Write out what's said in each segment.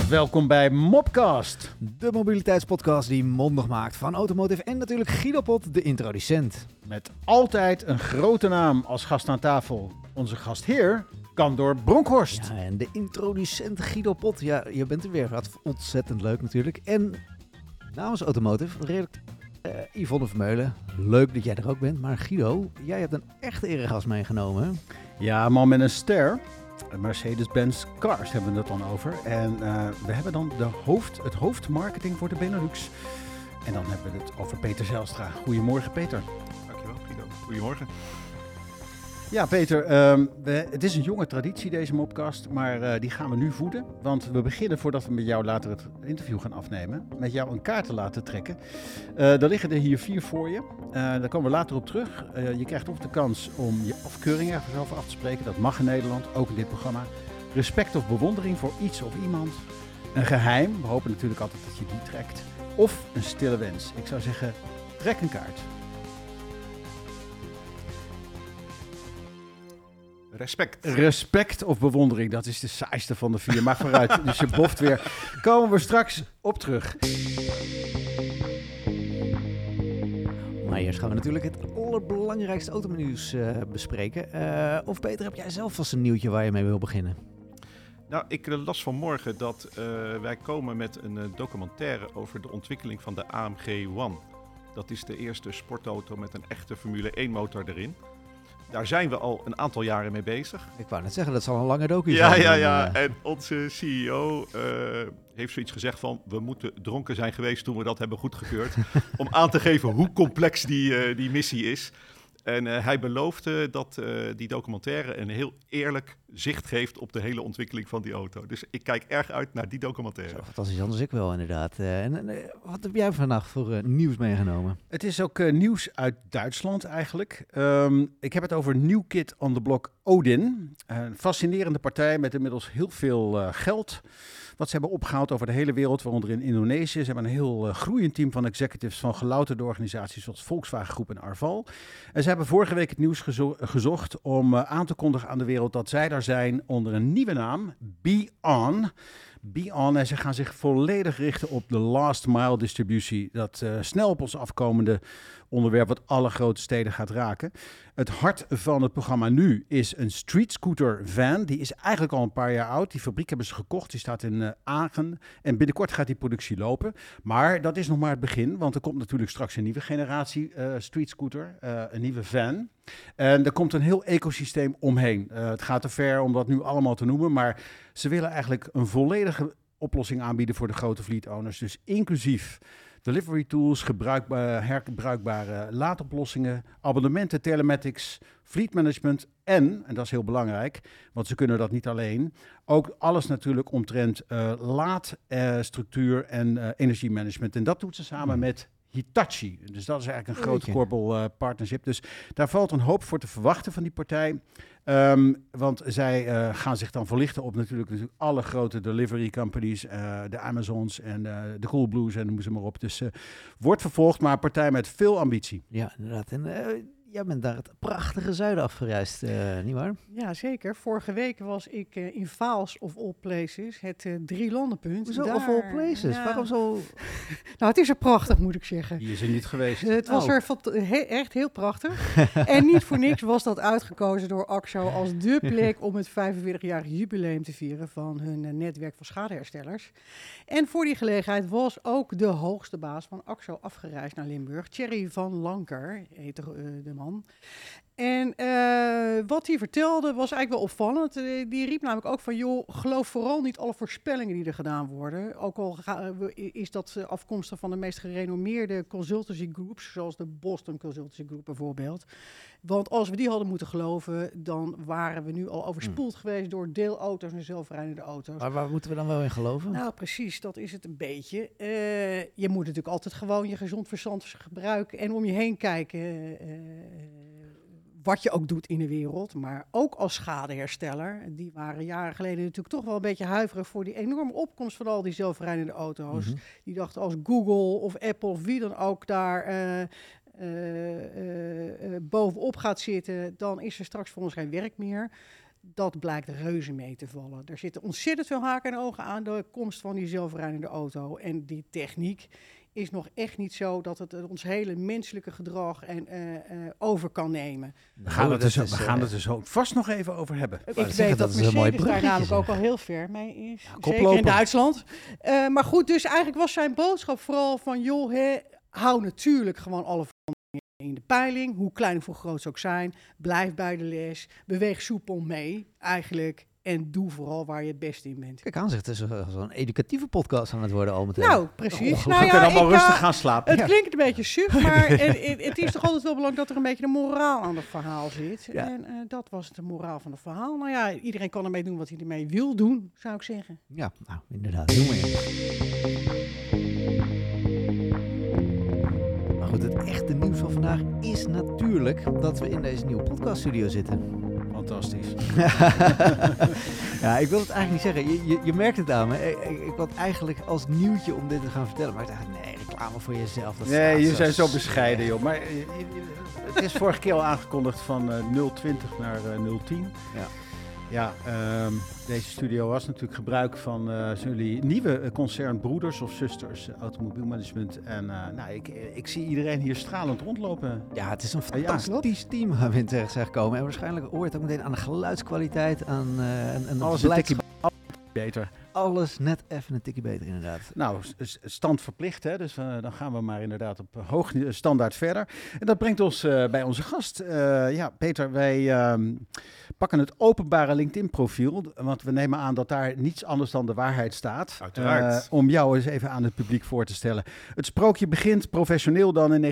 Welkom bij Mopcast. De mobiliteitspodcast die mondig maakt van Automotive en natuurlijk Guido Pot, de introducent. Met altijd een grote naam als gast aan tafel. Onze gastheer, Candor Bronkhorst. Ja, en de introducent Guido Pot. Ja, je bent er weer. Gaat ontzettend leuk natuurlijk. En namens Automotive, redelijk Yvonne Vermeulen. Leuk dat jij er ook bent. Maar Guido, jij hebt een echte eregast meegenomen. Hè? Ja, man met een ster. Mercedes-Benz Cars hebben we het dan over. En we hebben dan het hoofdmarketing voor de Benelux. En dan hebben we het over Peter Zijlstra. Goedemorgen, Peter. Dankjewel, Guido. Goedemorgen. Ja, Peter, het is een jonge traditie deze Mopcast, maar die gaan we nu voeden. Want we beginnen, voordat we met jou later het interview gaan afnemen, met jou een kaart te laten trekken. Er liggen er hier 4 voor je. Daar komen we later op terug. Je krijgt of de kans om je afkeuring ergens over af te spreken. Dat mag in Nederland, ook in dit programma. Respect of bewondering voor iets of iemand. Een geheim, we hopen natuurlijk altijd dat je die trekt. Of een stille wens. Ik zou zeggen, trek een kaart. Respect of bewondering, dat is de saaiste van de 4. Maar vooruit, dus je boft weer. Komen we straks op terug. Maar eerst gaan we natuurlijk het allerbelangrijkste autonieuws bespreken. Of Peter, heb jij zelf vast een nieuwtje waar je mee wil beginnen? Nou, ik las vanmorgen dat wij komen met een documentaire over de ontwikkeling van de AMG One. Dat is de eerste sportauto met een echte Formule 1 motor erin. Daar zijn we al een aantal jaren mee bezig. Ik wou net zeggen, dat zal een lange docu zijn. Ja. En onze CEO heeft zoiets gezegd van, we moeten dronken zijn geweest toen we dat hebben goedgekeurd. Om aan te geven hoe complex die missie is. En hij beloofde dat die documentaire een heel eerlijk zicht geeft op de hele ontwikkeling van die auto. Dus ik kijk erg uit naar die documentaire. Zo fantastisch, anders ik wel inderdaad. Wat heb jij vandaag voor nieuws meegenomen? Het is ook nieuws uit Duitsland eigenlijk. Ik heb het over New Kid on the Block Odin. Een fascinerende partij met inmiddels heel veel geld. Wat ze hebben opgehaald over de hele wereld, waaronder in Indonesië. Ze hebben een heel groeiend team van executives van gelouterde organisaties zoals Volkswagen Groep en Arval. En ze hebben vorige week het nieuws gezocht om aan te kondigen aan de wereld dat zij daar zijn onder een nieuwe naam, Be-On. Be-On, en ze gaan zich volledig richten op de last mile distributie. Dat snel op ons afkomende onderwerp wat alle grote steden gaat raken. Het hart van het programma nu is een street scooter van. Die is eigenlijk al een paar jaar oud. Die fabriek hebben ze gekocht. Die staat in Agen. En binnenkort gaat die productie lopen. Maar dat is nog maar het begin. Want er komt natuurlijk straks een nieuwe generatie street scooter. Een nieuwe van. En er komt een heel ecosysteem omheen. Het gaat te ver om dat nu allemaal te noemen. Maar ze willen eigenlijk een volledige oplossing aanbieden voor de grote fleet owners. Dus inclusief delivery tools, herbruikbare laadoplossingen, abonnementen, telematics, fleet management en dat is heel belangrijk, want ze kunnen dat niet alleen, ook alles natuurlijk omtrent laadstructuur en energiemanagement. En dat doet ze samen met Hitachi. Dus dat is eigenlijk een grote corporate partnership. Dus daar valt een hoop voor te verwachten van die partij. Want zij gaan zich dan verlichten op natuurlijk alle grote delivery companies, de Amazons en de Coolblues en noem ze maar op. Dus wordt vervolgd, maar een partij met veel ambitie. Ja, inderdaad. En jij bent daar het prachtige zuiden afgereisd, nietwaar? Ja, zeker. Vorige week was ik in Vaals of all places, het drielandenpunt. Hoezo of all places? Ja. Waarom zo? Nou, het is er prachtig, moet ik zeggen. Die is er niet geweest. Het was er echt heel prachtig. En niet voor niks was dat uitgekozen door AXO als dé plek om het 45-jarig jubileum te vieren van hun netwerk van schadeherstellers. En voor die gelegenheid was ook de hoogste baas van AXO afgereisd naar Limburg. Thierry van Lanker heette de man. En wat hij vertelde was eigenlijk wel opvallend. Die riep namelijk ook van, joh, geloof vooral niet alle voorspellingen die er gedaan worden. Ook al is dat afkomstig van de meest gerenommeerde consultancy groups, zoals de Boston Consultancy Group bijvoorbeeld. Want als we die hadden moeten geloven, dan waren we nu al overspoeld geweest door deelauto's en zelfrijdende auto's. Maar waar moeten we dan wel in geloven? Nou, precies, dat is het een beetje. Je moet natuurlijk altijd gewoon je gezond verstand gebruiken en om je heen kijken wat je ook doet in de wereld. Maar ook als schadehersteller, die waren jaren geleden natuurlijk toch wel een beetje huiverig voor die enorme opkomst van al die zelfrijdende auto's. Mm-hmm. Die dachten als Google of Apple of wie dan ook daar bovenop gaat zitten, dan is er straks voor ons geen werk meer. Dat blijkt reuze mee te vallen. Er zitten ontzettend veel haken en ogen aan de komst van die zelfrijdende auto. En die techniek is nog echt niet zo dat het ons hele menselijke gedrag over kan nemen. We gaan het er zo vast nog even over hebben. Ik weet dat Mercedes daar namelijk ook al heel ver mee is. Ja, zeker in Duitsland. Maar goed, dus eigenlijk was zijn boodschap vooral van... joh, hou natuurlijk gewoon alle veranderingen in de peiling. Hoe klein of hoe groot ze ook zijn. Blijf bij de les. Beweeg soepel mee, eigenlijk. En doe vooral waar je het beste in bent. Kijk aan, het is zo'n educatieve podcast aan het worden al meteen. Nou, precies. We kunnen allemaal rustig gaan slapen. Het klinkt een beetje suf, maar het is toch altijd wel belangrijk dat er een beetje de moraal aan het verhaal zit. Ja. En dat was de moraal van het verhaal. Nou ja, iedereen kan ermee doen wat hij ermee wil doen, zou ik zeggen. Ja, nou, inderdaad. Doe maar. Maar goed, het echte nieuws van vandaag is natuurlijk dat we in deze nieuwe podcaststudio zitten. Fantastisch. Ja, ik wil het eigenlijk niet zeggen. Je merkt het aan me. Ik had eigenlijk als nieuwtje om dit te gaan vertellen. Maar ik dacht, nee, reclame voor jezelf. Dat Nee, je staat zijn zo bescheiden, joh. Maar het is vorige keer al aangekondigd van 020 naar 010. Ja. Ja, deze studio was natuurlijk gebruik van jullie nieuwe concern Broeders of Zusters Automobielmanagement. En ik zie iedereen hier stralend rondlopen. Ja, het is een fantastisch team waar we in terecht zijn gekomen. En waarschijnlijk hoort het ook meteen aan de geluidskwaliteit, aan en Alles het een tikje blijdschap. beter. Alles net even een tikje beter, inderdaad. Nou, stand verplicht, hè? Dus dan gaan we maar inderdaad op hoog standaard verder. En dat brengt ons bij onze gast. Ja, Peter, wij pakken het openbare LinkedIn-profiel, want we nemen aan dat daar niets anders dan de waarheid staat. Uiteraard. Om jou eens even aan het publiek voor te stellen. Het sprookje begint professioneel dan in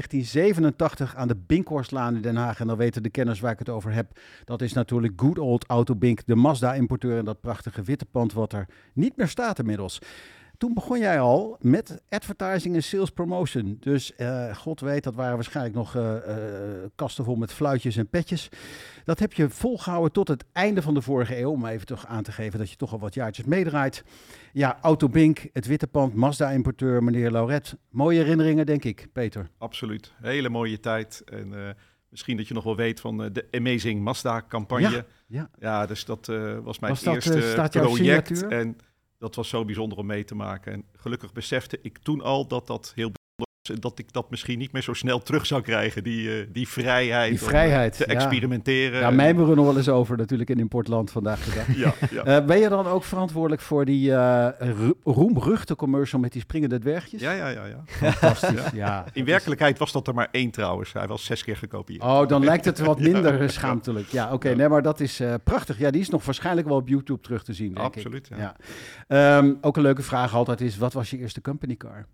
1987 aan de Binkhorstlaan in Den Haag. En dan weten de kenners waar ik het over heb. Dat is natuurlijk good old Autobink, de Mazda-importeur en dat prachtige witte pand wat er niet meer staat inmiddels. Toen begon jij al met advertising en sales promotion. Dus God weet, dat waren waarschijnlijk nog kasten vol met fluitjes en petjes. Dat heb je volgehouden tot het einde van de vorige eeuw. Om even toch aan te geven dat je toch al wat jaartjes meedraait. Ja, Autobink, het witte pand, Mazda-importeur, meneer Lauret. Mooie herinneringen, denk ik, Peter. Absoluut. Hele mooie tijd. En misschien dat je nog wel weet van de Amazing Mazda-campagne. Ja, dus dat was mijn eerste project. En dat was zo bijzonder om mee te maken. En gelukkig besefte ik toen al dat dat heel bijzonder was. En dat ik dat misschien niet meer zo snel terug zou krijgen. Die vrijheid. Die vrijheid. Te experimenteren. Ja, mijmeren we nog wel eens over natuurlijk in importland vandaag de dag. Ja. Ben je dan ook verantwoordelijk voor die roemruchte commercial met die springende dwergjes? Ja. Fantastisch, ja. In werkelijkheid was dat er maar 1 trouwens. Hij was 6 keer gekopieerd. Oh, dan lijkt het wat minder schaamtelijk. Ja, oké. Nee, maar dat is prachtig. Ja, die is nog waarschijnlijk wel op YouTube terug te zien, denk Absoluut, ik. Ja. Ook een leuke vraag altijd is, wat was je eerste company car?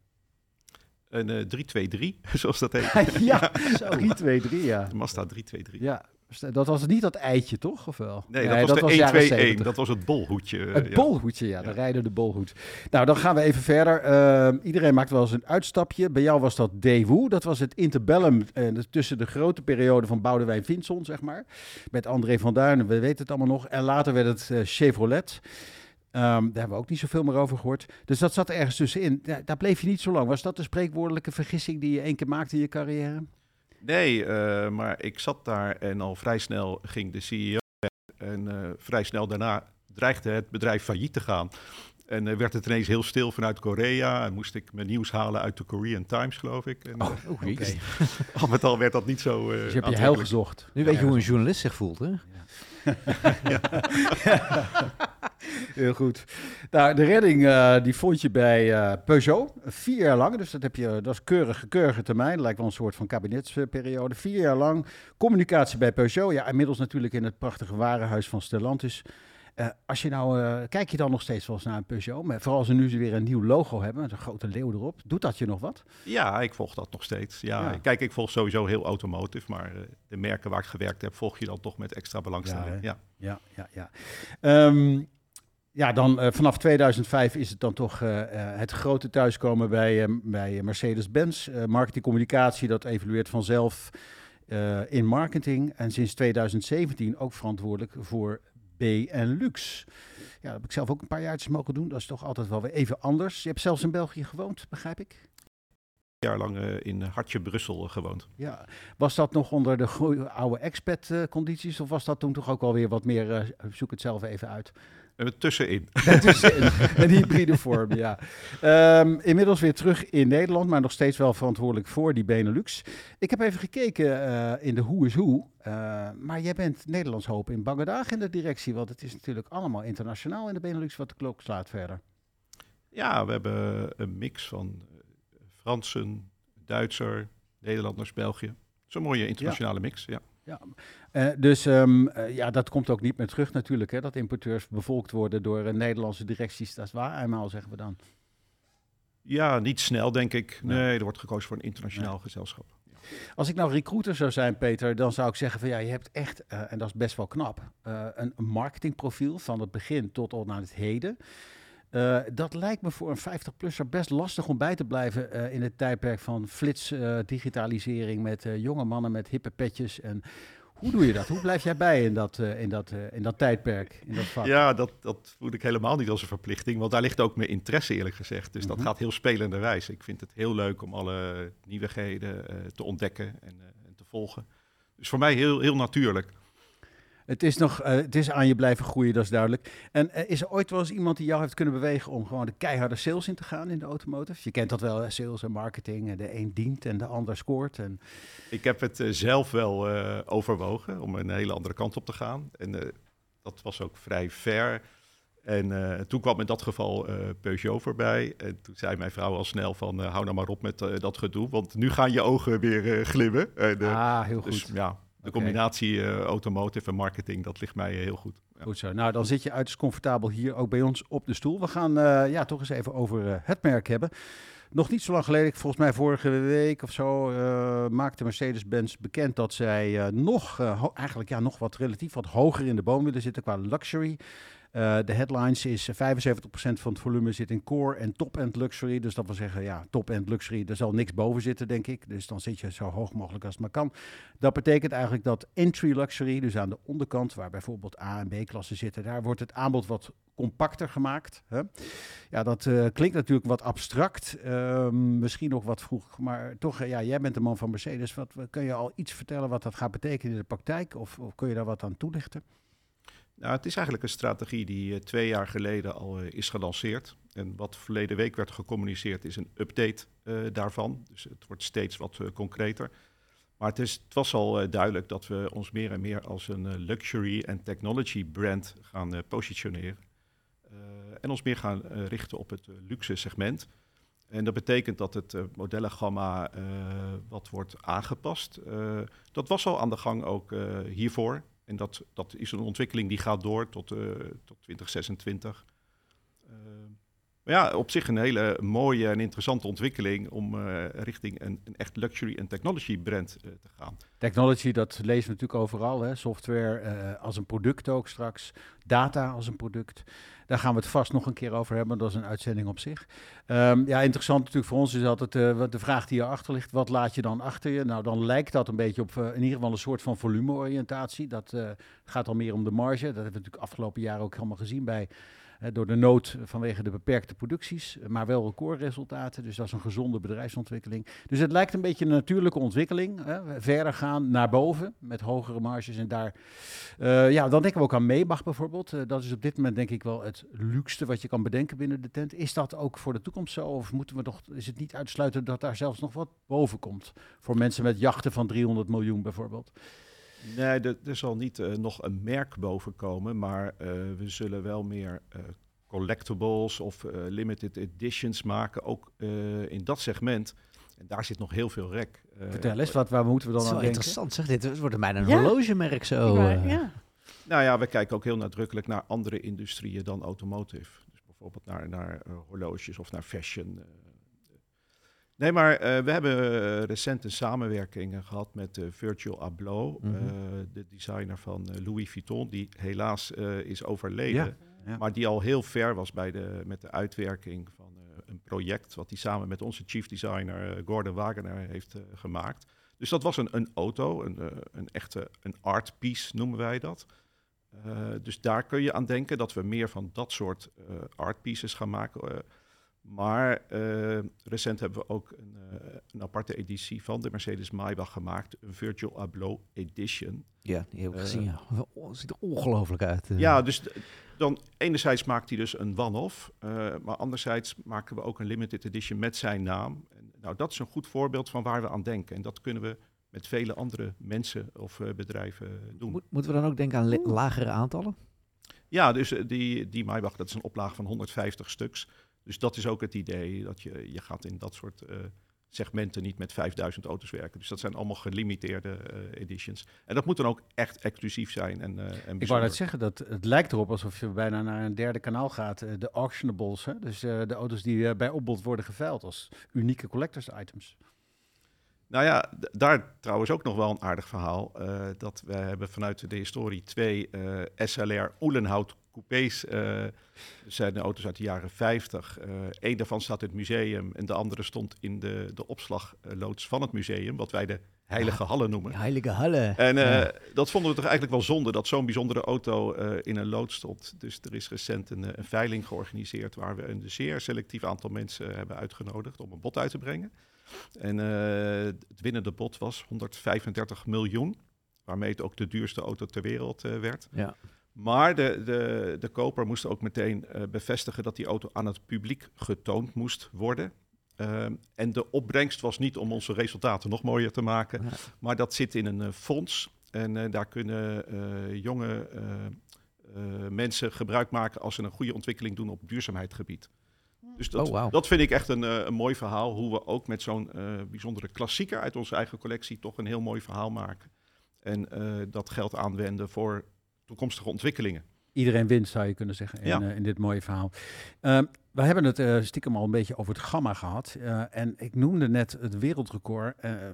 Een 323, zoals dat heet. Ja, 323, ja. De Mazda 323. Ja, dat was niet dat eitje, toch? Of wel? Nee, dat was de 121. Dat was het bolhoedje. Het bolhoedje, ja. De rijdende bolhoed. Nou, dan gaan we even verder. Iedereen maakt wel eens een uitstapje. Bij jou was dat Daewoo. Dat was het interbellum tussen de grote periode van Boudewijn Vinson, zeg maar. Met André van Duin, we weten het allemaal nog. En later werd het Chevrolet. Daar hebben we ook niet zoveel meer over gehoord. Dus dat zat er ergens tussenin. Daar bleef je niet zo lang. Was dat de spreekwoordelijke vergissing die je 1 keer maakte in je carrière? Nee, maar ik zat daar en al vrij snel ging de CEO weg. En vrij snel daarna dreigde het bedrijf failliet te gaan. En werd het ineens heel stil vanuit Korea. En moest ik mijn nieuws halen uit de Korean Times, geloof ik. En, Oké. Al met al werd dat niet zo dus je hebt je heil gezocht. Nu weet je hoe een journalist zich voelt, hè? Ja. Heel goed. Nou, de redding die vond je bij Peugeot. 4 jaar lang, dus dat is keurige termijn. Lijkt wel een soort van kabinetsperiode. 4 jaar lang communicatie bij Peugeot. Ja, inmiddels natuurlijk in het prachtige warenhuis van Stellantis. Als je nou, kijk je dan nog steeds wel eens naar een Peugeot? Maar vooral als ze nu weer een nieuw logo hebben, met een grote leeuw erop. Doet dat je nog wat? Ja, ik volg dat nog steeds. Ja. Kijk, ik volg sowieso heel automotive, maar de merken waar ik gewerkt heb, volg je dan toch met extra belangstelling. Ja, dan vanaf 2005 is het dan toch het grote thuiskomen bij Mercedes-Benz. Marketingcommunicatie, dat evolueert vanzelf in marketing. En sinds 2017 ook verantwoordelijk voor Benelux. Ja, dat heb ik zelf ook een paar jaartjes mogen doen. Dat is toch altijd wel weer even anders. Je hebt zelfs in België gewoond, begrijp ik? jaar lang in Hartje Brussel gewoond. Ja. Was dat nog onder de oude expat-condities of was dat toen toch ook alweer wat meer, zoek het zelf even uit? Tussenin. Een hybride vorm, ja. Inmiddels weer terug in Nederland, maar nog steeds wel verantwoordelijk voor die Benelux. Ik heb even gekeken in de Who is Who, maar jij bent Nederlands hoop in bange dagen in de directie, want het is natuurlijk allemaal internationaal in de Benelux wat de klok slaat verder. Ja, we hebben een mix van Fransen, Duitser, Nederlanders, België. Het is een mooie internationale mix, ja. Ja, dus dat komt ook niet meer terug natuurlijk, hè, dat importeurs bevolkt worden door Nederlandse directies. Dat is waar, eenmaal zeggen we dan. Ja, niet snel denk ik. Nee, er wordt gekozen voor een internationaal gezelschap. Als ik nou recruiter zou zijn, Peter, dan zou ik zeggen van ja, je hebt echt, en dat is best wel knap, een marketingprofiel van het begin tot al naar het heden. Dat lijkt me voor een 50-plusser best lastig om bij te blijven in het tijdperk van flits digitalisering met jonge mannen met hippe petjes. En hoe doe je dat? Hoe blijf jij bij in dat tijdperk, in dat vak? Ja, dat voel ik helemaal niet als een verplichting, want daar ligt ook mijn interesse eerlijk gezegd. Dus dat gaat heel spelenderwijs. Ik vind het heel leuk om alle nieuwigheden te ontdekken en te volgen. Dus voor mij heel, heel natuurlijk. Het is aan je blijven groeien, dat is duidelijk. En is er ooit wel eens iemand die jou heeft kunnen bewegen om gewoon de keiharde sales in te gaan in de automotive? Je kent dat wel, hè? Sales en marketing. De een dient en de ander scoort. En... Ik heb het zelf wel overwogen om een hele andere kant op te gaan. En dat was ook vrij fair. En toen kwam in dat geval Peugeot voorbij. En toen zei mijn vrouw al snel van hou nou maar op met dat gedoe. Want nu gaan je ogen weer glimmen. En, heel goed. Dus ja... De combinatie automotive en marketing, dat ligt mij heel goed. Ja. Goed zo. Nou, dan zit je uiterst comfortabel hier ook bij ons op de stoel. We gaan toch eens even over het merk hebben. Nog niet zo lang geleden, volgens mij vorige week of zo, maakte Mercedes-Benz bekend dat zij nog relatief wat hoger in de boom willen zitten qua luxury. De headlines is 75% van het volume zit in core en top-end luxury. Dus dat wil zeggen, ja, top-end luxury, daar zal niks boven zitten, denk ik. Dus dan zit je zo hoog mogelijk als het maar kan. Dat betekent eigenlijk dat entry luxury, dus aan de onderkant, waar bijvoorbeeld A- en B-klassen zitten, daar wordt het aanbod wat compacter gemaakt. Hè? Ja, dat klinkt natuurlijk wat abstract, misschien nog wat vroeg, maar toch, jij bent de man van Mercedes. Kun je al iets vertellen wat dat gaat betekenen in de praktijk? Of kun je daar wat aan toelichten? Nou, het is eigenlijk een strategie die 2 jaar geleden al is gelanceerd. En wat verleden week werd gecommuniceerd is een update daarvan. Dus het wordt steeds wat concreter. Maar het was al duidelijk dat we ons meer en meer als een luxury en technology brand gaan positioneren. En ons meer gaan richten op het luxe segment. En dat betekent dat het modellengamma wat wordt aangepast. Dat was al aan de gang ook hiervoor. En dat is een ontwikkeling die gaat door tot 2026. Maar ja, op zich een hele mooie en interessante ontwikkeling om richting een echt luxury en technology brand te gaan. Technology, dat lezen we natuurlijk overal. Hè? Software als een product ook straks. Data als een product. Daar gaan we het vast nog een keer over hebben. Dat is een uitzending op zich. Interessant natuurlijk voor ons is altijd de vraag die erachter ligt. Wat laat je dan achter je? Nou, dan lijkt dat een beetje op in ieder geval een soort van volumeoriëntatie. Dat gaat al meer om de marge. Dat hebben we natuurlijk afgelopen jaren ook helemaal gezien door de nood vanwege de beperkte producties, maar wel recordresultaten. Dus dat is een gezonde bedrijfsontwikkeling. Dus het lijkt een beetje een natuurlijke ontwikkeling. Verder gaan naar boven met hogere marges. En daar, dan denken we ook aan Maybach bijvoorbeeld. Dat is op dit moment denk ik wel het luxste wat je kan bedenken binnen de tent. Is dat ook voor de toekomst zo? Of is het niet uitsluiten dat daar zelfs nog wat boven komt? Voor mensen met jachten van 300 miljoen bijvoorbeeld. Nee, er zal niet nog een merk boven komen, maar we zullen wel meer collectibles of limited editions maken, ook in dat segment. En daar zit nog heel veel rek. Vertel eens, waar moeten we dan aan denken? Interessant zeg, dit wordt bijna een horlogemerk zo. Ja. Nou ja, we kijken ook heel nadrukkelijk naar andere industrieën dan automotive. Dus bijvoorbeeld naar horloges of naar fashion. Nee, maar we hebben recent een samenwerking gehad met Virgil Abloh, de designer van Louis Vuitton, die helaas is overleden. Ja. Maar die al heel ver was met de uitwerking van een project wat hij samen met onze chief designer Gordon Wagener heeft gemaakt. Dus dat was een auto, een echte art piece noemen wij dat. Dus daar kun je aan denken dat we meer van dat soort art pieces gaan maken. Maar recent hebben we ook een aparte editie van de Mercedes-Maybach gemaakt. Een Virgil Abloh Edition. Ja, die heb ik gezien. Ja. Het ziet er ongelooflijk uit. Ja, dus dan enerzijds maakt hij dus een one-off. Maar anderzijds maken we ook een limited edition met zijn naam. En, nou, dat is een goed voorbeeld van waar we aan denken. En dat kunnen we met vele andere mensen of bedrijven doen. Moeten we dan ook denken aan lagere aantallen? Ja, dus die Maybach, dat is een oplage van 150 stuks. Dus dat is ook het idee, dat je gaat in dat soort segmenten niet met 5000 auto's werken. Dus dat zijn allemaal gelimiteerde editions. En dat moet dan ook echt exclusief zijn en bijzonder. Ik wou net zeggen, dat het lijkt erop alsof je bijna naar een derde kanaal gaat. De auctionables, hè? Dus de auto's die bij opbod worden geveild als unieke collectors items. Nou ja, daar trouwens ook nog wel een aardig verhaal. Dat we hebben vanuit de historie 2 SLR Uhlenhout coupés. Dat zijn de auto's uit de jaren 50. Eén daarvan staat in het museum en de andere stond in de opslagloods van het museum, wat wij de Heilige Hallen noemen. Heilige Hallen. En dat vonden we toch eigenlijk wel zonde, dat zo'n bijzondere auto in een loods stond. Dus er is recent een veiling georganiseerd waar we een zeer selectief aantal mensen hebben uitgenodigd om een bod uit te brengen. En het winnende bod was 135 miljoen, waarmee het ook de duurste auto ter wereld werd. Ja. Maar de koper moest ook meteen bevestigen dat die auto aan het publiek getoond moest worden. En de opbrengst was niet om onze resultaten nog mooier te maken, maar dat zit in een fonds. En daar kunnen jonge mensen gebruik maken als ze een goede ontwikkeling doen op duurzaamheidsgebied. Dus dat vind ik echt een mooi verhaal, hoe we ook met zo'n bijzondere klassieker uit onze eigen collectie toch een heel mooi verhaal maken. En dat geld aanwenden voor toekomstige ontwikkelingen. Iedereen wint, zou je kunnen zeggen, in dit mooie verhaal. We hebben het stiekem al een beetje over het gamma gehad. En ik noemde net het wereldrecord.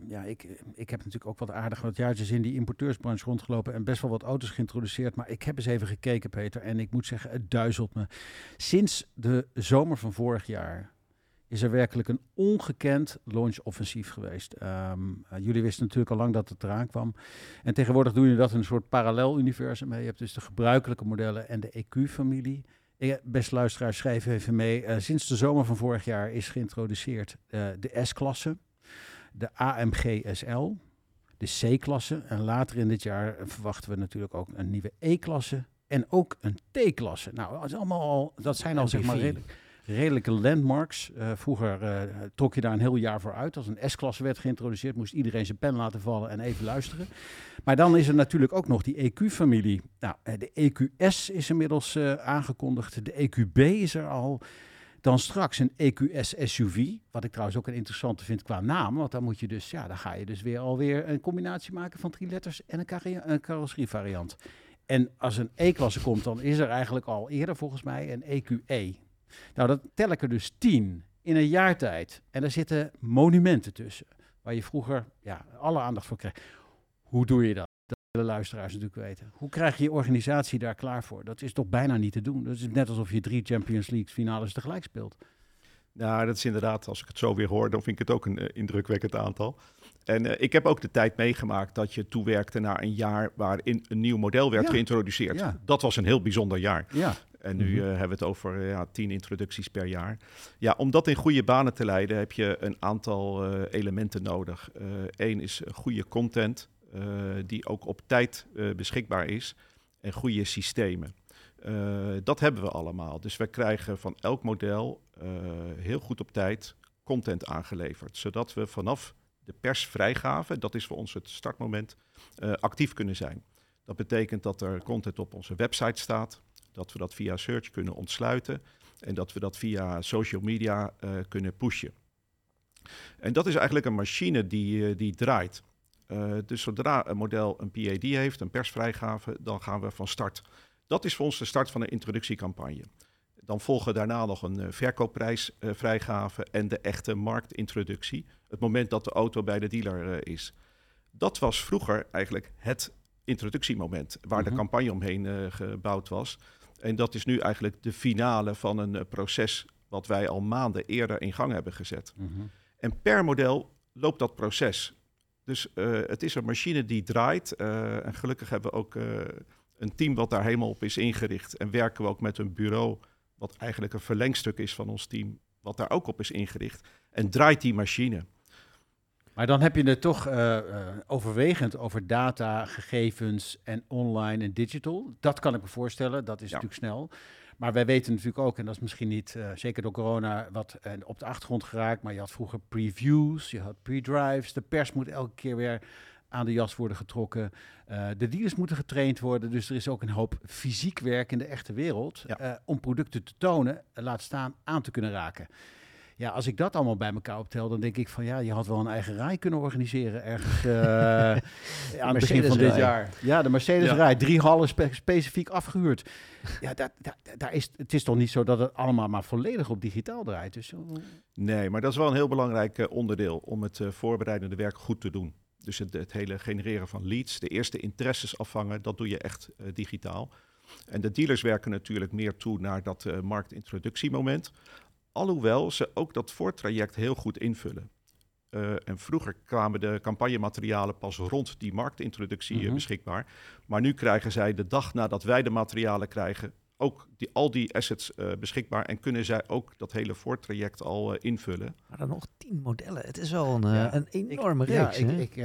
Ik heb natuurlijk ook wat jaartjes in die importeursbranche rondgelopen en best wel wat auto's geïntroduceerd. Maar ik heb eens even gekeken, Peter, en ik moet zeggen, het duizelt me. Sinds de zomer van vorig jaar is er werkelijk een ongekend launch-offensief geweest. Jullie wisten natuurlijk al lang dat het eraan kwam. En tegenwoordig doen jullie dat in een soort parallel-universum. Je hebt dus de gebruikelijke modellen en de EQ-familie. Beste luisteraars, schrijf even mee. Sinds de zomer van vorig jaar is geïntroduceerd de S-klasse, de AMG SL, de C-klasse. En later in dit jaar verwachten we natuurlijk ook een nieuwe E-klasse en ook een T-klasse. Nou, dat zijn al zeg maar redelijke landmarks. Vroeger trok je daar een heel jaar voor uit. Als een S-klasse werd geïntroduceerd, moest iedereen zijn pen laten vallen en even luisteren. Maar dan is er natuurlijk ook nog die EQ-familie. Nou, de EQS is inmiddels aangekondigd. De EQB is er al. Dan straks een EQS SUV, wat ik trouwens ook een interessante vind qua naam. Want dan moet je dus, dan ga je dus alweer een combinatie maken van 3 letters en een carrosserievariant. En als een E-klasse komt, dan is er eigenlijk al eerder volgens mij een EQE. Nou, dat tel ik er dus 10 in een jaar tijd. En daar zitten monumenten tussen, waar je vroeger alle aandacht voor kreeg. Hoe doe je dat? Dat willen luisteraars natuurlijk weten. Hoe krijg je je organisatie daar klaar voor? Dat is toch bijna niet te doen. Dat is net alsof je 3 Champions League finales tegelijk speelt. Nou, dat is inderdaad, als ik het zo weer hoor, dan vind ik het ook een indrukwekkend aantal. En ik heb ook de tijd meegemaakt dat je toewerkte naar een jaar waarin een nieuw model werd geïntroduceerd. Ja. Dat was een heel bijzonder jaar. Ja. En nu hebben we het over 10 introducties per jaar. Ja, om dat in goede banen te leiden heb je een aantal elementen nodig. Eén is goede content die ook op tijd beschikbaar is en goede systemen. Dat hebben we allemaal. Dus we krijgen van elk model heel goed op tijd content aangeleverd. Zodat we vanaf de persvrijgave, dat is voor ons het startmoment, actief kunnen zijn. Dat betekent dat er content op onze website staat, dat we dat via search kunnen ontsluiten en dat we dat via social media kunnen pushen. En dat is eigenlijk een machine die draait. Dus zodra een model een PAD heeft, een persvrijgave, dan gaan we van start. Dat is voor ons de start van een introductiecampagne. Dan volgen daarna nog een verkoopprijsvrijgave en de echte marktintroductie. Het moment dat de auto bij de dealer is. Dat was vroeger eigenlijk het introductiemoment waar de campagne omheen gebouwd was. En dat is nu eigenlijk de finale van een proces wat wij al maanden eerder in gang hebben gezet. En per model loopt dat proces. Dus het is een machine die draait. En gelukkig hebben we ook een team wat daar helemaal op is ingericht. En werken we ook met een bureau wat eigenlijk een verlengstuk is van ons team, wat daar ook op is ingericht. En draait die machine. Maar dan heb je het toch overwegend over data, gegevens en online en digital. Dat kan ik me voorstellen, dat is natuurlijk snel. Maar wij weten natuurlijk ook, en dat is misschien niet, zeker door corona, wat op de achtergrond geraakt. Maar je had vroeger previews, je had pre-drives. De pers moet elke keer weer aan de jas worden getrokken. De dealers moeten getraind worden. Dus er is ook een hoop fysiek werk in de echte wereld om producten te tonen, laat staan aan te kunnen raken. Ja, als ik dat allemaal bij elkaar optel, dan denk ik van je had wel een eigen rij kunnen organiseren ergens aan het begin van dit jaar. Ja, de Mercedes-rij, 3 hallen specifiek afgehuurd. Ja, het is toch niet zo dat het allemaal maar volledig op digitaal draait? Dus, Nee, maar dat is wel een heel belangrijk onderdeel om het voorbereidende werk goed te doen. Dus het hele genereren van leads, de eerste interesses afvangen, dat doe je echt digitaal. En de dealers werken natuurlijk meer toe naar dat marktintroductiemoment. Alhoewel ze ook dat voortraject heel goed invullen. En vroeger kwamen de campagnematerialen pas rond die marktintroductie beschikbaar. Maar nu krijgen zij de dag nadat wij de materialen krijgen ook al die assets beschikbaar. En kunnen zij ook dat hele voortraject al invullen. Maar dan nog 10 modellen. Het is wel een enorme reeks.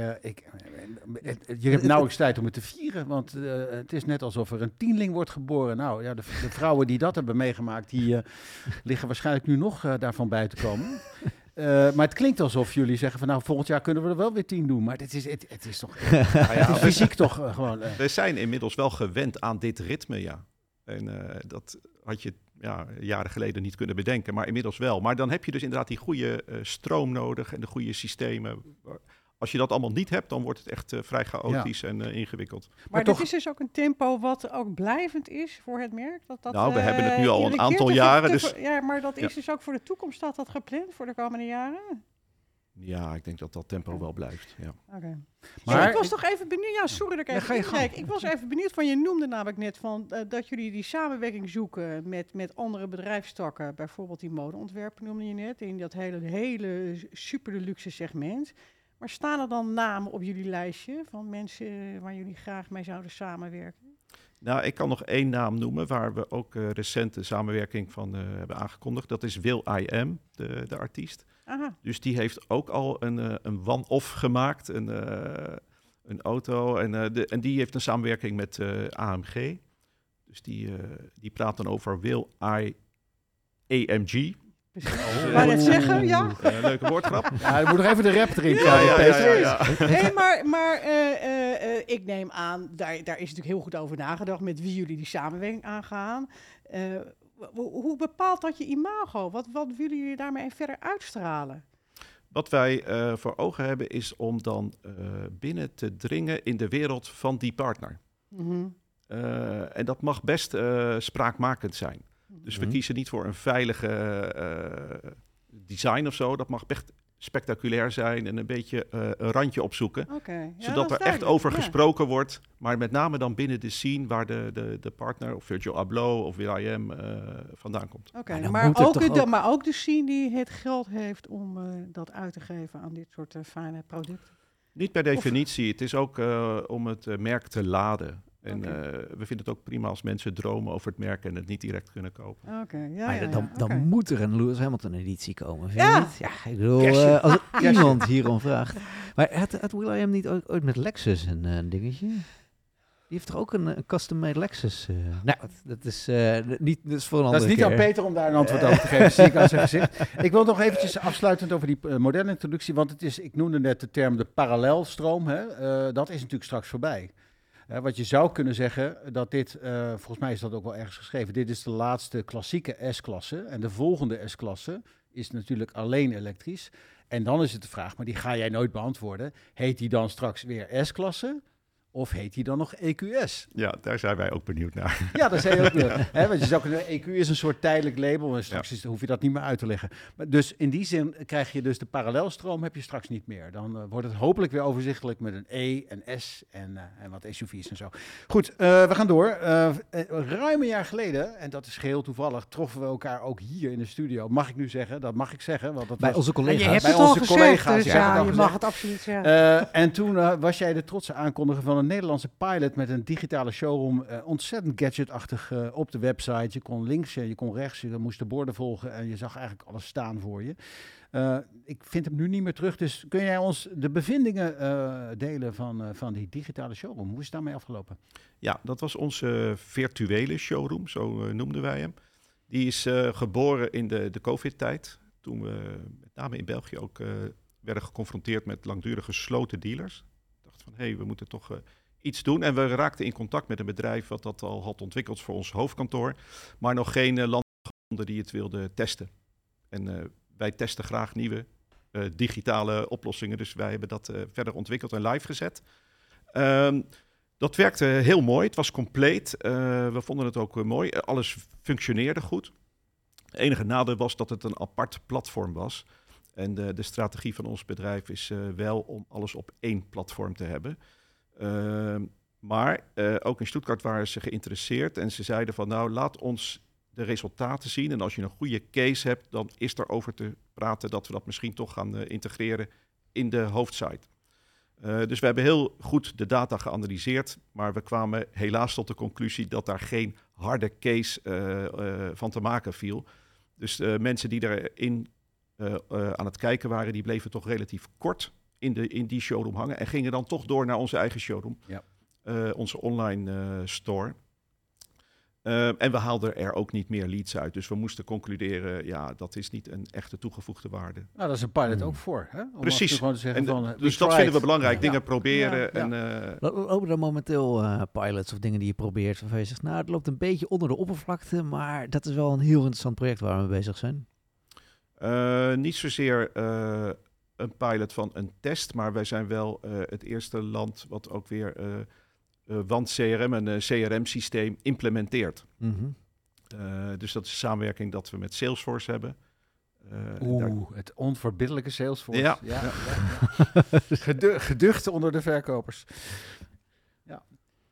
Je hebt nauwelijks tijd om het te vieren. Want het is net alsof er een tienling wordt geboren. Nou ja, de vrouwen die dat hebben meegemaakt, die liggen waarschijnlijk nu nog daarvan bij te komen. Maar het klinkt alsof jullie zeggen van volgend jaar kunnen we er wel weer 10 doen. Maar het is toch het is fysiek toch gewoon... We zijn inmiddels wel gewend aan dit ritme, ja. En dat had je jaren geleden niet kunnen bedenken, maar inmiddels wel. Maar dan heb je dus inderdaad die goede stroom nodig en de goede systemen. Als je dat allemaal niet hebt, dan wordt het echt vrij chaotisch en ingewikkeld. Maar dit is dus ook een tempo wat ook blijvend is voor het merk? We hebben het nu al een aantal jaren. Maar dat is dus ook voor de toekomst, staat dat gepland voor de komende jaren? Ja, ik denk dat dat tempo wel blijft. Ja. Okay. Maar ik was toch even benieuwd. Ja, sorry dat ik even inkijk. Ik was even benieuwd van, je noemde namelijk net van dat jullie die samenwerking zoeken met andere bedrijfstakken. Bijvoorbeeld die modeontwerpen noemde je net, in dat hele super deluxe segment. Maar staan er dan namen op jullie lijstje van mensen waar jullie graag mee zouden samenwerken? Nou, ik kan nog 1 naam noemen waar we ook recent de samenwerking van hebben aangekondigd. Dat is Will I Am, de artiest. Aha. Dus die heeft ook al een one-off gemaakt, een auto. En die heeft een samenwerking met AMG. Dus die praat dan over Will I AMG. Wou net zeggen, ja. Leuke woordgrap. Ja, je moet nog even de rap erin krijgen. Ja. Hey, maar ik neem aan, daar is natuurlijk heel goed over nagedacht met wie jullie die samenwerking aangaan. Hoe bepaalt dat je imago? Wat willen jullie daarmee verder uitstralen? Wat wij voor ogen hebben is om dan binnen te dringen in de wereld van die partner. Mm-hmm. En dat mag best spraakmakend zijn. Dus we kiezen niet voor een veilige design of zo. Dat mag echt spectaculair zijn en een beetje een randje opzoeken. Okay. Ja, zodat er echt over gesproken wordt. Maar met name dan binnen de scene waar de partner of Virgil Abloh of Will I Am vandaan komt. Okay, maar ook de scene die het geld heeft om dat uit te geven aan dit soort fijne producten. Niet per definitie. Het is ook om het merk te laden. En we vinden het ook prima als mensen dromen over het merk en het niet direct kunnen kopen. Dan moet er een Lewis Hamilton editie komen, vind je niet? Ja, ik bedoel, als iemand hierom vraagt. Maar had Will I Am niet ooit met Lexus een dingetje? Die heeft toch ook een custom-made Lexus? Nou, dat is niet voor een andere keer. Dat is niet aan Peter om daar een antwoord over te geven, zie ik aan zijn gezicht. Ik wil nog eventjes afsluitend over die modellintroductie, want het is, ik noemde net de term de parallelstroom. Dat is natuurlijk straks voorbij. Wat je zou kunnen zeggen, dat dit, volgens mij is dat ook wel ergens geschreven, dit is de laatste klassieke S-klasse. En de volgende S-klasse is natuurlijk alleen elektrisch. En dan is het de vraag, maar die ga jij nooit beantwoorden. Heet die dan straks weer S-klasse? Of heet die dan nog EQS? Ja, daar zijn wij ook benieuwd naar. Ja, daar zijn we ook benieuwd. Want je zou kunnen, EQ is een soort tijdelijk label. En straks hoef je dat niet meer uit te leggen. Maar dus in die zin krijg je dus de parallelstroom heb je straks niet meer. Dan wordt het hopelijk weer overzichtelijk met een E, een S en wat SUV's en zo. Goed, we gaan door. Ruim een jaar geleden, en dat is geheel toevallig, troffen we elkaar ook hier in de studio. Mag ik nu zeggen? Dat mag ik zeggen. Want dat bij onze collega's. Je hebt het al gezegd, dus ja, je mag het absoluut zeggen. En toen was jij de trotse aankondiger van een Nederlandse pilot met een digitale showroom. Ontzettend gadgetachtig op de website. Je kon links en je kon rechts. Je moest de borden volgen en je zag eigenlijk alles staan voor je. Ik vind hem nu niet meer terug. Dus kun jij ons de bevindingen delen van die digitale showroom? Hoe is het daarmee afgelopen? Ja, dat was onze virtuele showroom, zo noemden wij hem. Die is geboren in de COVID-tijd. Toen we met name in België ook werden geconfronteerd met langdurig gesloten dealers. Ik dacht van, we moeten toch iets doen. En we raakten in contact met een bedrijf wat dat al had ontwikkeld voor ons hoofdkantoor. Maar nog geen land gevonden die het wilde testen. En wij testen graag nieuwe digitale oplossingen. Dus wij hebben dat verder ontwikkeld en live gezet. Dat werkte heel mooi. Het was compleet. We vonden het ook mooi. Alles functioneerde goed. Het enige nadeel was dat het een apart platform was. En de strategie van ons bedrijf is wel om alles op één platform te hebben. Maar ook in Stuttgart waren ze geïnteresseerd. En ze zeiden van, nou, laat ons de resultaten zien. En als je een goede case hebt, dan is er over te praten dat we dat misschien toch gaan integreren in de hoofdsite. Dus we hebben heel goed de data geanalyseerd, maar we kwamen helaas tot de conclusie dat daar geen harde case van te maken viel. Dus mensen die erin aan het kijken waren, die bleven toch relatief kort in die showroom hangen en gingen dan toch door naar onze eigen showroom, onze online store. En we haalden er ook niet meer leads uit. Dus we moesten concluderen, ja, dat is niet een echte toegevoegde waarde. Nou, dat is een pilot ook voor. Hè? Om Precies. gewoon te zeggen van, dus dat vinden we belangrijk. Dingen proberen. Ja. Lopen er momenteel pilots of dingen die je probeert waarvan je zegt, nou, het loopt een beetje onder de oppervlakte, maar dat is wel een heel interessant project waar we mee bezig zijn? Niet zozeer een pilot van een test, maar wij zijn wel het eerste land wat ook weer Want CRM, een CRM-systeem, implementeert. Mm-hmm. Dus dat is een samenwerking dat we met Salesforce hebben. Het onverbiddelijke Salesforce. Ja. Geducht onder de verkopers. Ja.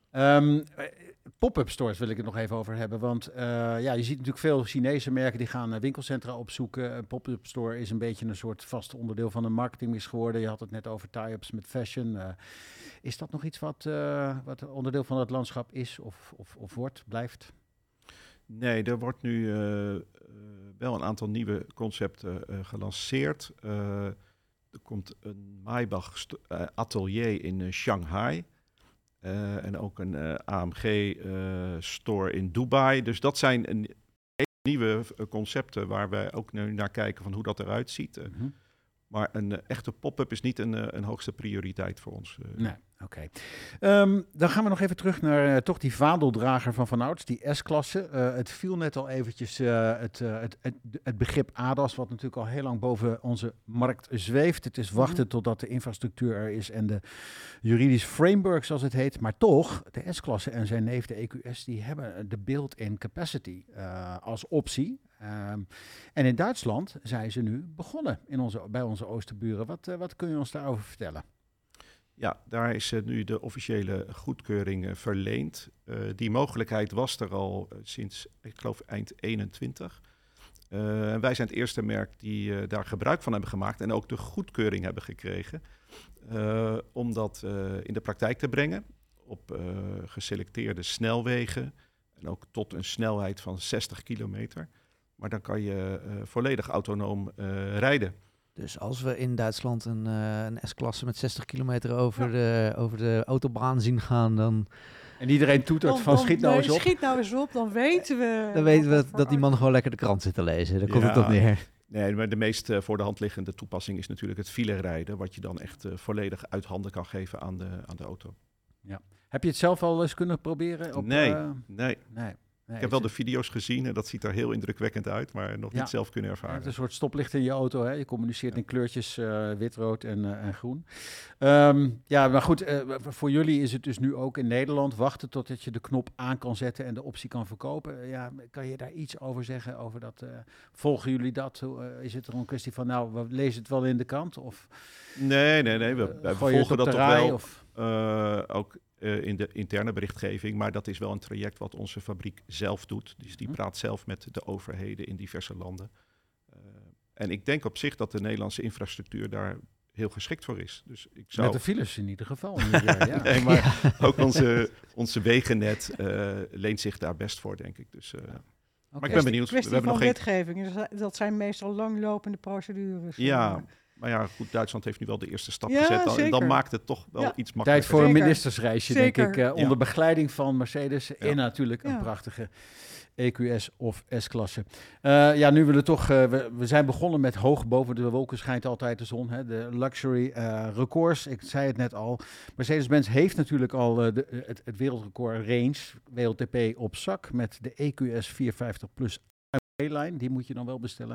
Pop-up stores wil ik het nog even over hebben. Want je ziet natuurlijk veel Chinese merken die gaan winkelcentra opzoeken. Een pop-up store is een beetje een soort vast onderdeel van een marketingmix geworden. Je had het net over tie-ups met fashion. Is dat nog iets wat onderdeel van het landschap is of wordt, blijft? Nee, er wordt nu wel een aantal nieuwe concepten gelanceerd. Er komt een Maybach atelier in Shanghai. En ook een AMG-store in Dubai. Dus dat zijn hele nieuwe concepten waar wij ook nu naar kijken van hoe dat eruit ziet. Mm-hmm. Maar een echte pop-up is niet een hoogste prioriteit voor ons. Nee, oké. Dan gaan we nog even terug naar toch die vaandeldrager van ouds, die S-klasse. Het viel net al eventjes het begrip ADAS, wat natuurlijk al heel lang boven onze markt zweeft. Het is wachten totdat de infrastructuur er is en de juridische framework, zoals het heet. Maar toch, de S-klasse en zijn neef, de EQS, die hebben de built-in capacity als optie. En in Duitsland zijn ze nu begonnen bij onze oosterburen. Wat kun je ons daarover vertellen? Ja, daar is nu de officiële goedkeuring verleend. Die mogelijkheid was er al sinds, ik geloof, eind 21. Wij zijn het eerste merk die daar gebruik van hebben gemaakt en ook de goedkeuring hebben gekregen. Om dat in de praktijk te brengen op geselecteerde snelwegen en ook tot een snelheid van 60 kilometer. Maar dan kan je volledig autonoom rijden. Dus als we in Duitsland een S-klasse met 60 kilometer over de autobaan zien gaan, dan... En iedereen toetert van schiet nou eens op. Schiet nou eens op, dan weten we... Dan weten we dat die man gewoon lekker de krant zit te lezen. Daar komt het op neer. Nee, maar de meest voor de hand liggende toepassing is natuurlijk het filerijden, wat je dan echt volledig uit handen kan geven aan de auto. Ja. Heb je het zelf al eens kunnen proberen? Nee. Ik heb wel de video's gezien en dat ziet er heel indrukwekkend uit, maar nog niet zelf kunnen ervaren. Het is een soort stoplicht in je auto. Hè? Je communiceert in kleurtjes wit, rood en groen. Maar goed, voor jullie is het dus nu ook in Nederland wachten totdat je de knop aan kan zetten en de optie kan verkopen. Kan je daar iets over zeggen? Over dat, volgen jullie dat? Is het er een kwestie van, nou, we lezen het wel in de krant? Of, nee. We volgen dat toch wel. Ook in de interne berichtgeving, maar dat is wel een traject wat onze fabriek zelf doet. Dus die praat zelf met de overheden in diverse landen. En ik denk op zich dat de Nederlandse infrastructuur daar heel geschikt voor is. Dus ik Met zou... de files in ieder geval. Ja. Nee, maar ook onze wegennet leent zich daar best voor, denk ik. Dus, maar ik ben benieuwd. Kwestie van wetgeving. Dat zijn meestal langlopende procedures. Ja, maar ja, goed, Duitsland heeft nu wel de eerste stap Ja, gezet. En zeker. dan maakt het toch wel iets makkelijker. Tijd voor een Zeker. ministersreisje, Zeker. denk ik. Onder begeleiding van Mercedes. En natuurlijk een Ja. prachtige EQS of S-klasse. Nu willen we toch... we zijn begonnen met hoog boven de wolken schijnt altijd de zon. Hè? De luxury records. Ik zei het net al. Mercedes-Benz heeft natuurlijk al het wereldrecord range, WLTP, op zak. Met de EQS 450 Plus lijn. Die moet je dan wel bestellen.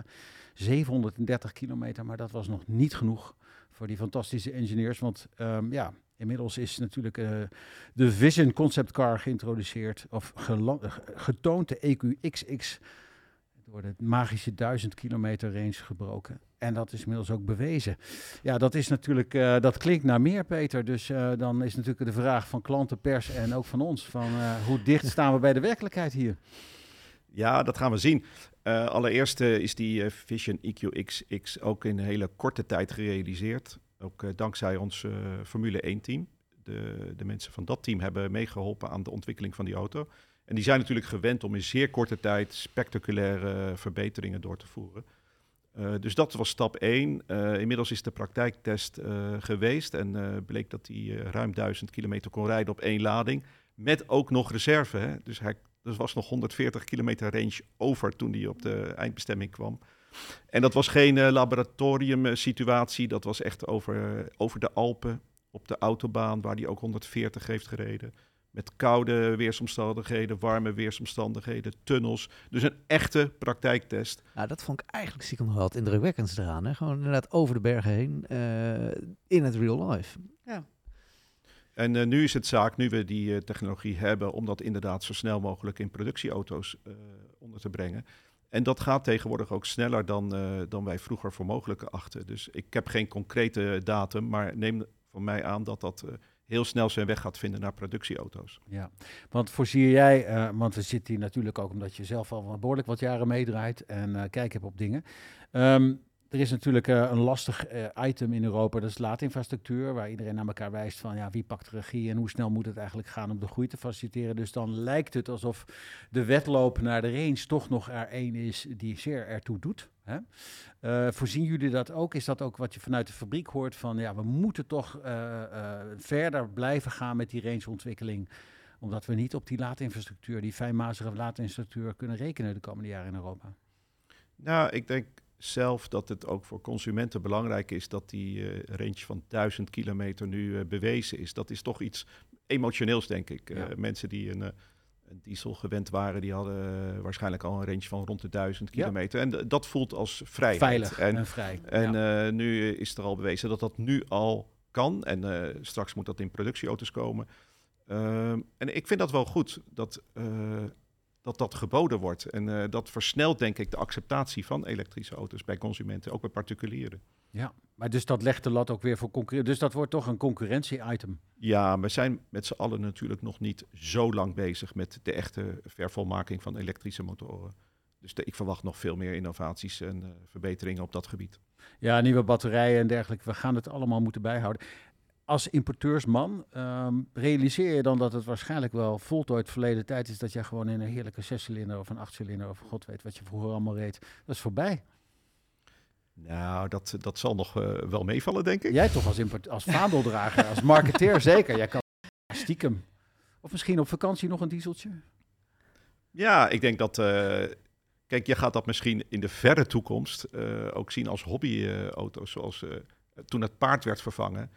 730 kilometer, maar dat was nog niet genoeg voor die fantastische engineers. Want inmiddels is natuurlijk de Vision Concept Car geïntroduceerd of getoond, de EQXX, door de magische 1000 kilometer range gebroken. En dat is inmiddels ook bewezen. Ja, dat is natuurlijk, dat klinkt naar meer, Peter. Dus dan is natuurlijk de vraag van klanten, pers en ook van ons, van hoe dicht staan we bij de werkelijkheid hier? Ja, dat gaan we zien. Allereerst is die Vision EQXX ook in een hele korte tijd gerealiseerd. Ook dankzij ons Formule 1-team. De mensen van dat team hebben meegeholpen aan de ontwikkeling van die auto. En die zijn natuurlijk gewend om in zeer korte tijd spectaculaire verbeteringen door te voeren. Dus dat was stap 1. Inmiddels is de praktijktest geweest en bleek dat hij ruim 1000 kilometer kon rijden op 1 lading. Met ook nog reserve. Hè? Dus er was nog 140 kilometer range over toen hij op de eindbestemming kwam. En dat was geen laboratoriumsituatie. Dat was echt over de Alpen, op de autobaan, waar hij ook 140 heeft gereden. Met koude weersomstandigheden, warme weersomstandigheden, tunnels. Dus een echte praktijktest. Nou, dat vond ik eigenlijk stiekem nog wel het indrukwekkendste eraan. Hè? Gewoon inderdaad over de bergen heen in het real life. Ja. En nu is het zaak, nu we die technologie hebben, om dat inderdaad zo snel mogelijk in productieauto's onder te brengen. En dat gaat tegenwoordig ook sneller dan wij vroeger voor mogelijk achten. Dus ik heb geen concrete datum, maar neem van mij aan dat heel snel zijn weg gaat vinden naar productieauto's. Ja, want voorzie jij, want we zitten hier natuurlijk ook omdat je zelf al behoorlijk wat jaren meedraait en kijk hebt op dingen. Er is natuurlijk een lastig item in Europa, dat is laadinfrastructuur, waar iedereen naar elkaar wijst van wie pakt de regie en hoe snel moet het eigenlijk gaan om de groei te faciliteren. Dus dan lijkt het alsof de wedloop naar de range toch nog er één is die zeer ertoe doet. Hè? Voorzien jullie dat ook? Is dat ook wat je vanuit de fabriek hoort van we moeten toch verder blijven gaan met die rangeontwikkeling, omdat we niet op die laadinfrastructuur, die fijnmazige laadinfrastructuur kunnen rekenen de komende jaren in Europa? Nou, ik denk zelf dat het ook voor consumenten belangrijk is dat die range van 1000 kilometer nu bewezen is. Dat is toch iets emotioneels, denk ik. Ja. Mensen die een diesel gewend waren, die hadden waarschijnlijk al een range van rond de 1000 kilometer. En dat voelt als vrijheid. Veilig en vrij. En nu is er al bewezen dat dat nu al kan. En straks moet dat in productieauto's komen. En ik vind dat wel goed, dat geboden wordt. En dat versnelt, denk ik, de acceptatie van elektrische auto's bij consumenten, ook bij particulieren. Ja, maar dus dat legt de lat ook weer voor concurrentie. Dus dat wordt toch een concurrentie-item. Ja, we zijn met z'n allen natuurlijk nog niet zo lang bezig met de echte vervolmaking van elektrische motoren. Dus ik verwacht nog veel meer innovaties en verbeteringen op dat gebied. Ja, nieuwe batterijen en dergelijke. We gaan het allemaal moeten bijhouden. Als importeursman, realiseer je dan dat het waarschijnlijk wel voltooid verleden tijd is dat jij gewoon in een heerlijke 6-cilinder of een 8-cilinder of god weet wat je vroeger allemaal reed. Dat is voorbij. Nou, dat zal nog wel meevallen, denk ik. Jij toch als vaandeldrager, als marketeer zeker. Jij kan stiekem. Of misschien op vakantie nog een dieseltje. Ja, ik denk dat... kijk, je gaat dat misschien in de verre toekomst ook zien als hobbyauto's. Zoals toen het paard werd vervangen.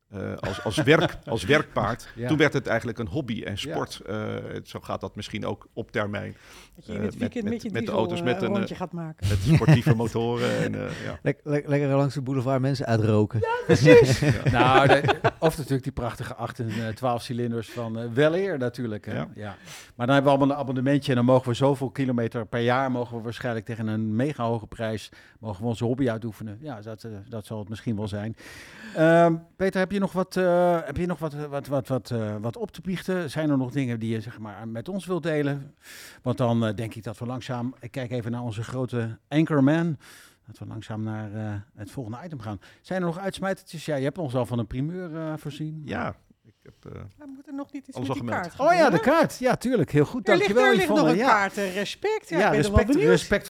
Als werkpaard. Ja. Toen werd het eigenlijk een hobby en sport. Zo gaat dat misschien ook op termijn. Dat je in het weekend met je met de diesel auto's met een rondje gaat maken. Met sportieve motoren. En, ja. Lekker langs de boulevard mensen uitroken. Ja, precies. Nou, of natuurlijk die prachtige 8 en 12 cilinders van Weleer natuurlijk. Hè? Ja. Maar dan hebben we allemaal een abonnementje en dan mogen we zoveel kilometer per jaar, mogen we waarschijnlijk tegen een mega hoge prijs, mogen we onze hobby uitoefenen. Ja, dat zal het misschien wel zijn. Peter, heb je nog wat op te biechten? Zijn er nog dingen die je zeg maar met ons wilt delen? Want dan denk ik dat we langzaam... Ik kijk even naar onze grote anchorman. Laten we langzaam naar het volgende item gaan. Zijn er nog uitsmijtertjes? Ja, je hebt ons al van een primeur voorzien. Ja, ik heb... We moeten nog niet iets Alles met al die gemeld. kaart Oh ja, de gebeuren. kaart. Ja, tuurlijk. Heel goed. Er Dankjewel, ligt nog Yvonne. een Ja, kaart. Respect. Ja, ik ben er wel respect, benieuwd. respect.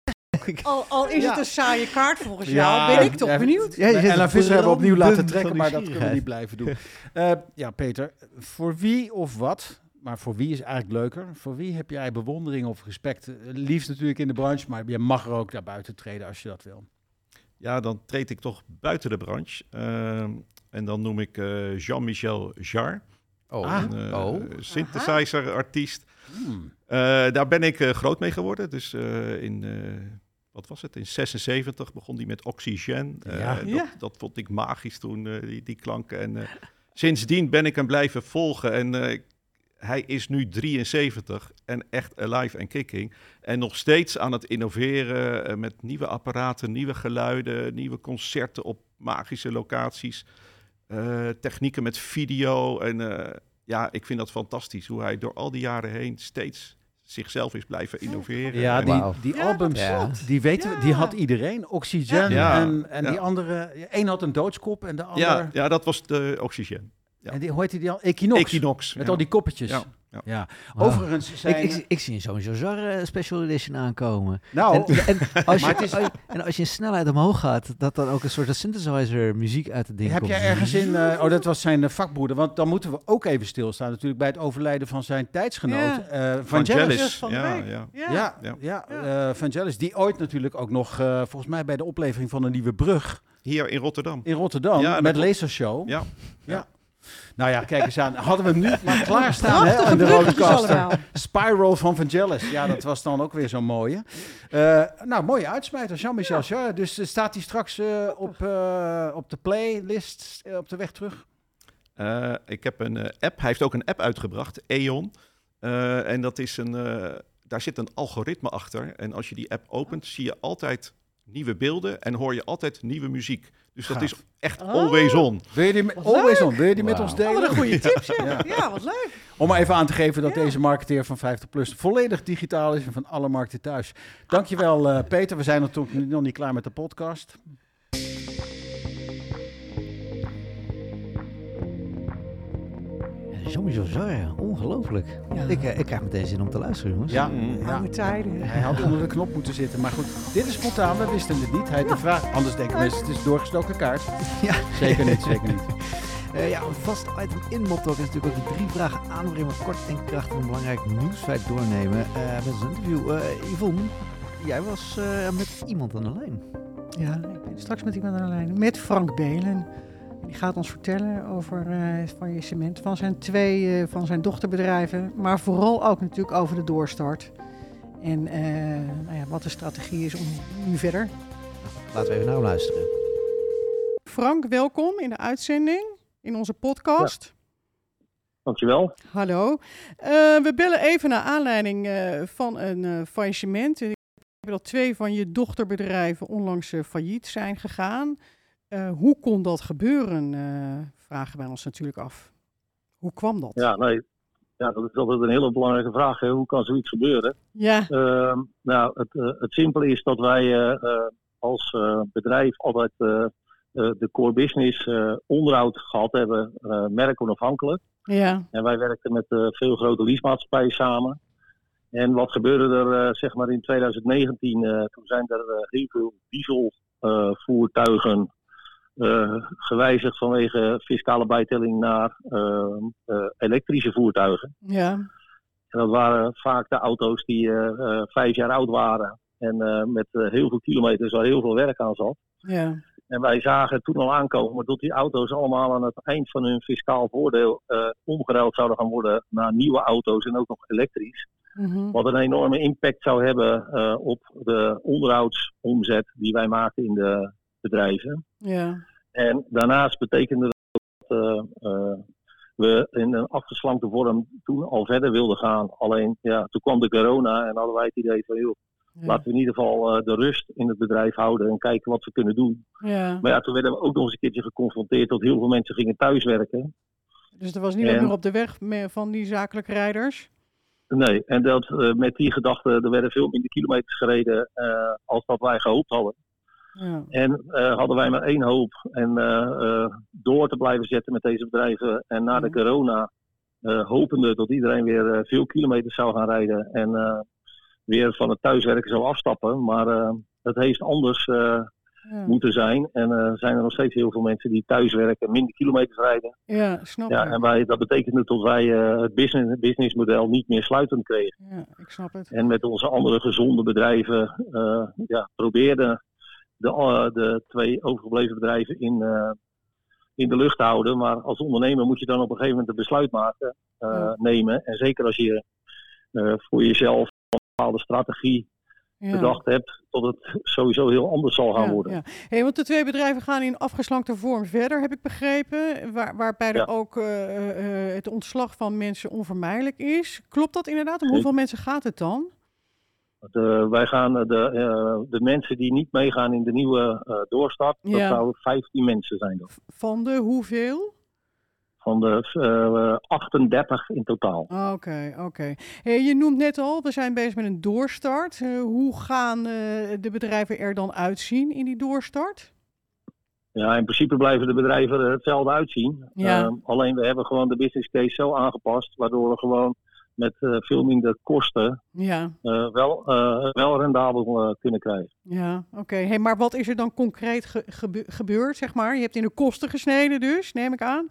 Al is Ja. het een saaie kaart volgens Ja, jou, ben ik toch ja, benieuwd. Ja, je zit Ella op Visser hebben we opnieuw randen laten trekken, van maar dat kunnen we nieuwsgierigheid. niet blijven doen. Ja, Peter, voor wie of wat, maar voor wie is eigenlijk leuker? Voor wie heb jij bewondering of respect? Liefst natuurlijk in de branche, maar je mag er ook naar buiten treden als je dat wil. Ja, dan treed ik toch buiten de branche. En dan noem ik Jean-Michel Jarre. Een synthesizer-artiest. Daar ben ik groot mee geworden. Dus wat was het? In 76 begon hij met Oxygen. Dat vond ik magisch toen, die klanken. En sindsdien ben ik hem blijven volgen. En hij is nu 73 en echt alive en kicking. En nog steeds aan het innoveren met nieuwe apparaten, nieuwe geluiden, nieuwe concerten op magische locaties. Technieken met video. En ik vind dat fantastisch hoe hij door al die jaren heen steeds zichzelf is blijven innoveren. Ja, Wauw. die albums, Ja. die weten we, die had iedereen. Oxygen Ja. en die andere, één had een doodskop en de ander... Ja, dat was de Oxygen. Ja. En hoe heet die al? Equinox. Equinox. Met ja. al die koppetjes. Ja. Ja. Wauw. Overigens zijn... Ik zie zo'n Jozar Special Edition aankomen. nou, Als Maar het is- je in snelheid omhoog gaat, dat dan ook een soort synthesizer muziek uit het ding heb komt. jij ergens in... dat was zijn vakbroeder. Want dan moeten we ook even stilstaan natuurlijk bij het overlijden van zijn tijdsgenoot. Vangelis. Van de week. Vangelis. Die ooit natuurlijk ook nog, volgens mij bij de oplevering van een nieuwe brug Hier in Rotterdam. in Rotterdam, Ja, dat met klopt. Lasershow. Ja. Nou ja, kijk eens aan. Hadden we hem nu maar klaarstaan hè, Prachtige aan de bruggetjes roadcaster. allemaal. Spiral van Vangelis. Ja, dat was dan ook weer zo'n mooie. Mooie uitsmijter, Jean-Michel Jarre. Dus staat hij straks op de playlist op de weg terug? Ik heb een app. Hij heeft ook een app uitgebracht, Eon. En dat is daar zit een algoritme achter. En als je die app opent, zie je altijd nieuwe beelden en hoor je altijd nieuwe muziek. Dus dat Gaaf. is echt always on. Wil je die, Wat always on, wil je die met Wauw. ons delen? Wat een goede tips, ja. Ja. Ja, wat leuk. Om maar even aan te geven dat Ja. deze marketeer van 50PLUS volledig digitaal is en van alle markten thuis. Dankjewel Peter, we zijn natuurlijk nog niet klaar met de podcast. Jean-Michel Jarre, ongelooflijk. Ja. Ik krijg meteen zin om te luisteren, jongens. Ja, Mm. ja. Oude tijden. Hij had onder de knop moeten zitten, maar goed, dit is spontaan, we wisten het niet. Hij had de vraag, anders denken mensen het is doorgestoken kaart. Ja. Zeker niet, zeker niet. Een vast item in Moptalk is natuurlijk ook de 3 vragen aan waarin we kort en krachtig een belangrijk nieuwsfeit doornemen. Met ons interview. Yvonne, jij was met iemand aan de lijn. Ja, ik ben straks met iemand aan de lijn. Met Frank Belen. Die gaat ons vertellen over het faillissement van zijn twee van zijn dochterbedrijven. Maar vooral ook natuurlijk over de doorstart. En wat de strategie is om nu verder. Laten we even naar hem luisteren. Frank, welkom in de uitzending. In onze podcast. Dankjewel. Hallo. We bellen even naar aanleiding van een faillissement. Ik heb dat 2 van je dochterbedrijven onlangs failliet zijn gegaan. Hoe kon dat gebeuren, vragen wij ons natuurlijk af. Hoe kwam dat? Ja, dat is altijd een hele belangrijke vraag. Hè. Hoe kan zoiets gebeuren? Ja. Het simpele is dat wij als bedrijf altijd de core business onderhoud gehad hebben, merkonafhankelijk. Ja. En wij werkten met veel grote leasemaatschappijen samen. En wat gebeurde er zeg maar in 2019? Toen zijn er heel veel dieselvoertuigen gewijzigd vanwege fiscale bijtelling naar elektrische voertuigen. Ja. En dat waren vaak de auto's die 5 jaar oud waren en met heel veel kilometers waar heel veel werk aan zat. Ja. En wij zagen toen al aankomen dat die auto's allemaal aan het eind van hun fiscaal voordeel omgeruild zouden gaan worden naar nieuwe auto's en ook nog elektrisch. Mhm. Wat een enorme impact zou hebben op de onderhoudsomzet die wij maakten in de bedrijven. Ja. En daarnaast betekende dat we in een afgeslankte vorm toen al verder wilden gaan. Alleen toen kwam de corona en hadden wij het idee van Ja. laten we in ieder geval de rust in het bedrijf houden en kijken wat we kunnen doen. Ja. Maar toen werden we ook nog eens een keertje geconfronteerd dat heel veel mensen gingen thuiswerken. Dus er was niemand En- meer op de weg van die zakelijke rijders? Nee, en dat met die gedachte, er werden veel minder kilometers gereden als dat wij gehoopt hadden. Ja. En hadden wij maar één hoop. En door te blijven zetten met deze bedrijven. En na de corona hopende dat iedereen weer veel kilometers zou gaan rijden. En weer van het thuiswerken zou afstappen. Maar het heeft anders moeten zijn. En zijn er nog steeds heel veel mensen die thuiswerken, minder kilometers rijden. Ja, snap Ja, ik. en dat betekende dat wij het businessmodel niet meer sluitend kregen. Ja, ik snap het. En met onze andere gezonde bedrijven probeerden de 2 overgebleven bedrijven in de lucht te houden. Maar als ondernemer moet je dan op een gegeven moment een besluit nemen. En zeker als je voor jezelf een bepaalde strategie bedacht hebt, dat het sowieso heel anders zal gaan worden. Ja. Hey, want de 2 bedrijven gaan in afgeslankte vorm verder, heb ik begrepen. Waarbij er ook het ontslag van mensen onvermijdelijk is. Klopt dat inderdaad? Om hoeveel mensen gaat het dan? Wij gaan de mensen die niet meegaan in de nieuwe doorstart, dat zouden 15 mensen zijn. Van de hoeveel? Van de 38 in totaal. Oké. Hey, je noemt net al, we zijn bezig met een doorstart. Hoe gaan de bedrijven er dan uitzien in die doorstart? Ja, in principe blijven de bedrijven er hetzelfde uitzien. Ja. Alleen we hebben gewoon de business case zo aangepast, waardoor we gewoon met veel minder kosten wel rendabel kunnen krijgen. Ja, oké. Hey, maar wat is er dan concreet gebeurd, zeg maar? Je hebt in de kosten gesneden dus, neem ik aan.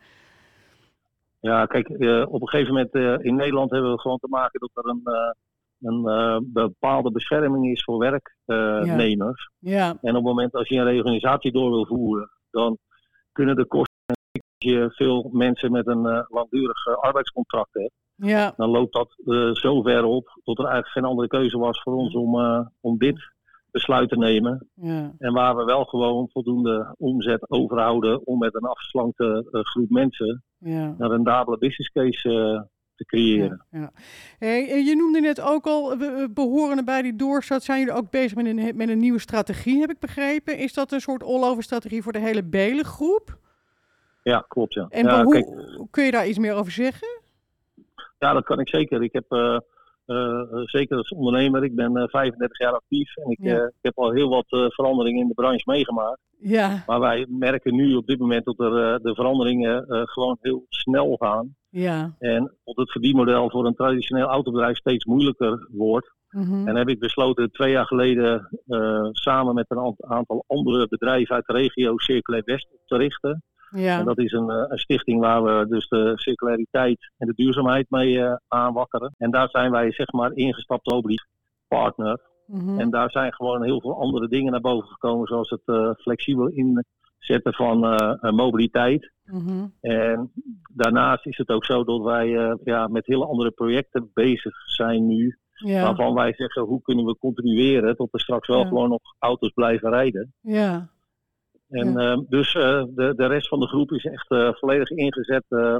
Ja, kijk, op een gegeven moment in Nederland hebben we gewoon te maken dat er een bepaalde bescherming is voor werknemers. Ja. En op het moment als je een reorganisatie door wil voeren, dan kunnen de kosten, als je veel mensen met een langdurig arbeidscontract hebt, dan loopt dat zo ver op dat er eigenlijk geen andere keuze was voor ons om dit besluit te nemen. Ja. En waar we wel gewoon voldoende omzet overhouden om met een afgeslankte groep mensen een rendabele business case te creëren. Ja. Hey, je noemde net ook al, behorende bij die doorstart zijn jullie ook bezig met een nieuwe strategie, heb ik begrepen. Is dat een soort all-over strategie voor de hele Belengroep? Ja, klopt. Ja. En kun je daar iets meer over zeggen? Ja, dat kan ik zeker. Ik heb zeker als ondernemer, ik ben 35 jaar actief en ik heb al heel wat veranderingen in de branche meegemaakt. Ja. Maar wij merken nu op dit moment dat er de veranderingen gewoon heel snel gaan. Ja. En dat het verdienmodel voor een traditioneel autobedrijf steeds moeilijker wordt. Mm-hmm. En heb ik besloten 2 jaar geleden samen met een aantal andere bedrijven uit de regio Circulair West op te richten. Ja. En dat is een stichting waar we dus de circulariteit en de duurzaamheid mee aanwakkeren. En daar zijn wij zeg maar ingestapt als partner. Mm-hmm. En daar zijn gewoon heel veel andere dingen naar boven gekomen, zoals het flexibel inzetten van mobiliteit. Mm-hmm. En daarnaast is het ook zo dat wij met hele andere projecten bezig zijn nu. Ja. Waarvan wij zeggen, hoe kunnen we continueren tot er straks wel gewoon nog auto's blijven rijden. Ja. En dus de rest van de groep is echt volledig ingezet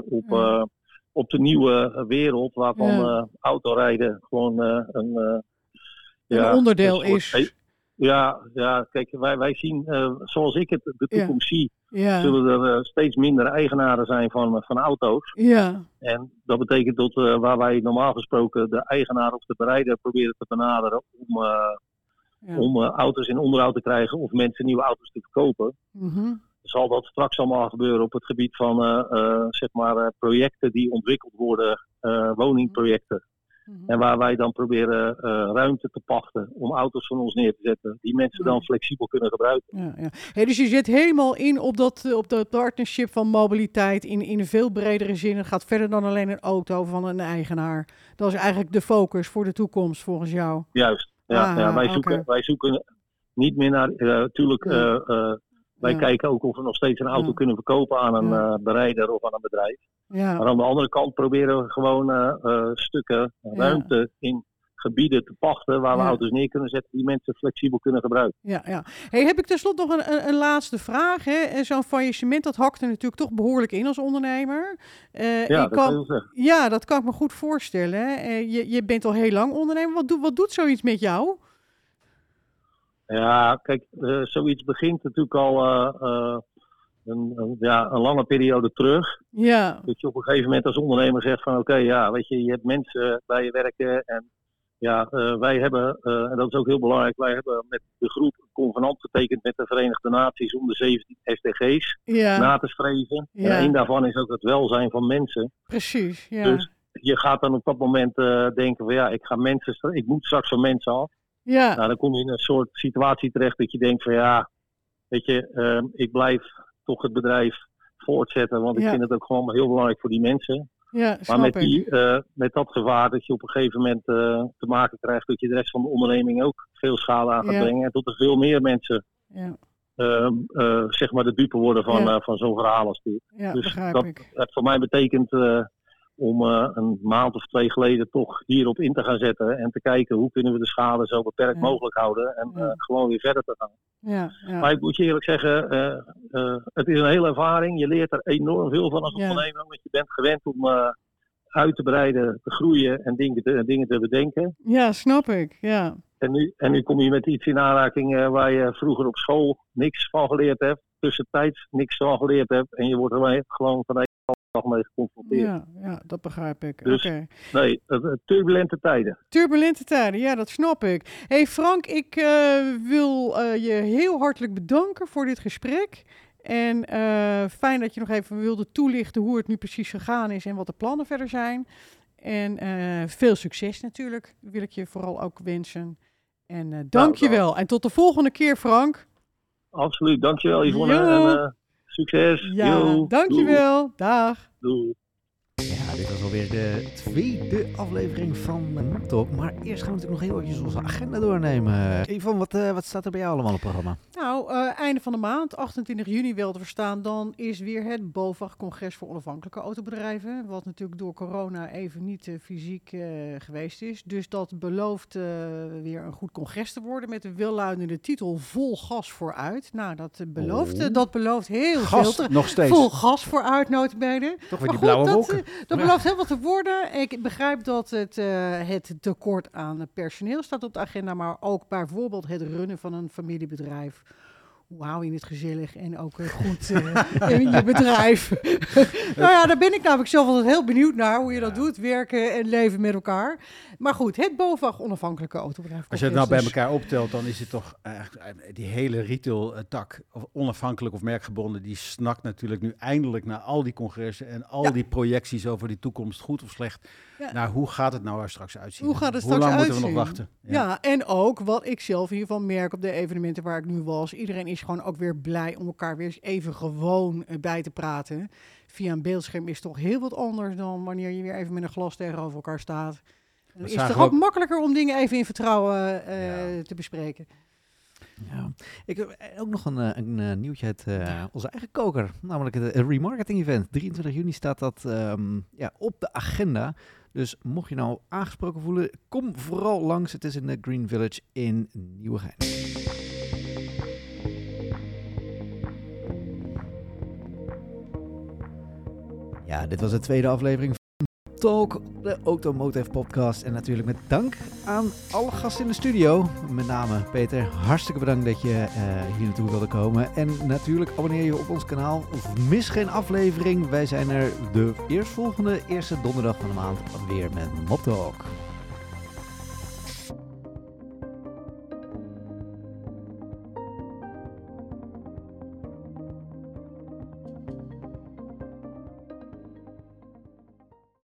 op de nieuwe wereld waarvan autorijden gewoon een onderdeel is. Ja, kijk, wij zien, zoals ik het de toekomst zie, zullen er steeds minder eigenaren zijn van auto's. Ja. En dat betekent dat waar wij normaal gesproken de eigenaar of de bereider proberen te benaderen om auto's in onderhoud te krijgen of mensen nieuwe auto's te verkopen. Mm-hmm. Zal dat straks allemaal gebeuren op het gebied van projecten die ontwikkeld worden, woningprojecten. Mm-hmm. En waar wij dan proberen ruimte te pachten om auto's van ons neer te zetten, die mensen dan flexibel kunnen gebruiken. Ja. Hey, dus je zit helemaal in op dat partnership van mobiliteit in een veel bredere zin. Het gaat verder dan alleen een auto van een eigenaar. Dat is eigenlijk de focus voor de toekomst volgens jou. Juist. Wij zoeken niet meer naar, wij kijken ook of we nog steeds een auto kunnen verkopen aan een bereider of aan een bedrijf. Ja. Maar aan de andere kant proberen we gewoon stukken ruimte in gebieden te pachten waar we auto's neer kunnen zetten die mensen flexibel kunnen gebruiken. Ja. Hey, heb ik tenslotte nog een laatste vraag. Hè? Zo'n faillissement, dat hakt er natuurlijk toch behoorlijk in als ondernemer. Dat kan ik me goed voorstellen. Je bent al heel lang ondernemer. Wat doet zoiets met jou? Ja, kijk, zoiets begint natuurlijk al een lange periode terug. Ja. Dat je op een gegeven moment als ondernemer zegt van je hebt mensen bij je werken en wij hebben, en dat is ook heel belangrijk, wij hebben met de groep een convenant getekend met de Verenigde Naties om de 17 SDG's na te streven. Ja. En één daarvan is ook het welzijn van mensen. Precies, ja. Dus je gaat dan op dat moment denken van ik moet straks van mensen af. Ja, Nou, dan kom je in een soort situatie terecht dat je denkt van ik blijf toch het bedrijf voortzetten, want ik vind het ook gewoon heel belangrijk voor die mensen. ja, snap Maar ik. met dat gevaar dat je op een gegeven moment te maken krijgt dat je de rest van de onderneming ook veel schade aan gaat brengen. En tot er veel meer mensen zeg maar de dupe worden van zo'n verhaal als dit. Ja, Dus begrijp dat ik. heeft voor mij betekend om een maand of 2 geleden toch hierop in te gaan zetten. En te kijken hoe kunnen we de schade zo beperkt mogelijk houden. En gewoon weer verder te gaan. Ja, ja. Maar ik moet je eerlijk zeggen, het is een hele ervaring. Je leert er enorm veel van als ondernemer. Want je bent gewend om uit te breiden, te groeien en dingen te bedenken. Ja, snap ik. Ja. En nu kom je met iets in aanraking waar je vroeger op school niks van geleerd hebt. Tussentijds niks van geleerd hebt. En je wordt er gewoon van de dag mee geconfronteerd. Ja, dat begrijp ik. Dus Oké. nee, turbulente tijden. Turbulente tijden, ja, dat snap ik. Hey Frank, ik wil je heel hartelijk bedanken voor dit gesprek. En fijn dat je nog even wilde toelichten hoe het nu precies gegaan is en wat de plannen verder zijn. En veel succes natuurlijk, wil ik je vooral ook wensen. En dank je wel. En tot de volgende keer, Frank. Absoluut, dankjewel Yvonne. Jo. En succes. Ja, Jo. dankjewel. Dag. Doei. Ja, dit was alweer de tweede aflevering van Mop Talk. Maar eerst gaan we natuurlijk nog heel eventjes onze agenda doornemen. Yvonne, wat staat er bij jou allemaal op het programma? Nou, einde van de maand, 28 juni wel te verstaan, dan is weer het BOVAG-congres voor onafhankelijke autobedrijven. Wat natuurlijk door corona even niet fysiek geweest is. Dus dat belooft weer een goed congres te worden met de welluidende titel Vol gas vooruit. Nou, dat belooft heel Gas, veel. nog steeds. Vol gas vooruit, nota bene. Toch weer Maar die goed, blauwe wolken. dat belooft heel wat te worden. Ik begrijp dat het tekort aan personeel staat op de agenda, maar ook bijvoorbeeld het runnen van een familiebedrijf. Hoe hou je het gezellig en ook goed in je bedrijf? Nou ja, daar ben ik namelijk zelf altijd heel benieuwd naar, hoe je dat doet, werken en leven met elkaar. Maar goed, het BOVAG onafhankelijke autobedrijf. Als je het nou bij elkaar optelt, dan is het toch die hele retail-tak, of onafhankelijk of merkgebonden, die snakt natuurlijk nu eindelijk naar al die congressen en al die projecties over die toekomst, goed of slecht. Ja. Nou, hoe gaat het nou er straks uitzien? Hoe gaat het Hoe straks lang uitzien? moeten we nog wachten? Ja, en ook wat ik zelf hiervan merk op de evenementen waar ik nu was. Iedereen is gewoon ook weer blij om elkaar weer eens even gewoon bij te praten. Via een beeldscherm is toch heel wat anders dan wanneer je weer even met een glas tegenover elkaar staat. Dan is het toch ook makkelijker om dingen even in vertrouwen te bespreken. Ja. Ik heb ook nog een nieuwtje uit onze eigen koker, namelijk het remarketing event. 23 juni staat dat op de agenda. Dus mocht je nou aangesproken voelen, kom vooral langs. Het is in de Green Village in Nieuwegein. Ja, dit was de tweede aflevering van Talk, de Automotive Podcast. En natuurlijk met dank aan alle gasten in de studio. Met name Peter, hartstikke bedankt dat je hier naartoe wilde komen. En natuurlijk abonneer je op ons kanaal. Mis geen aflevering. Wij zijn er de eerstvolgende eerste donderdag van de maand weer met Mop Talk.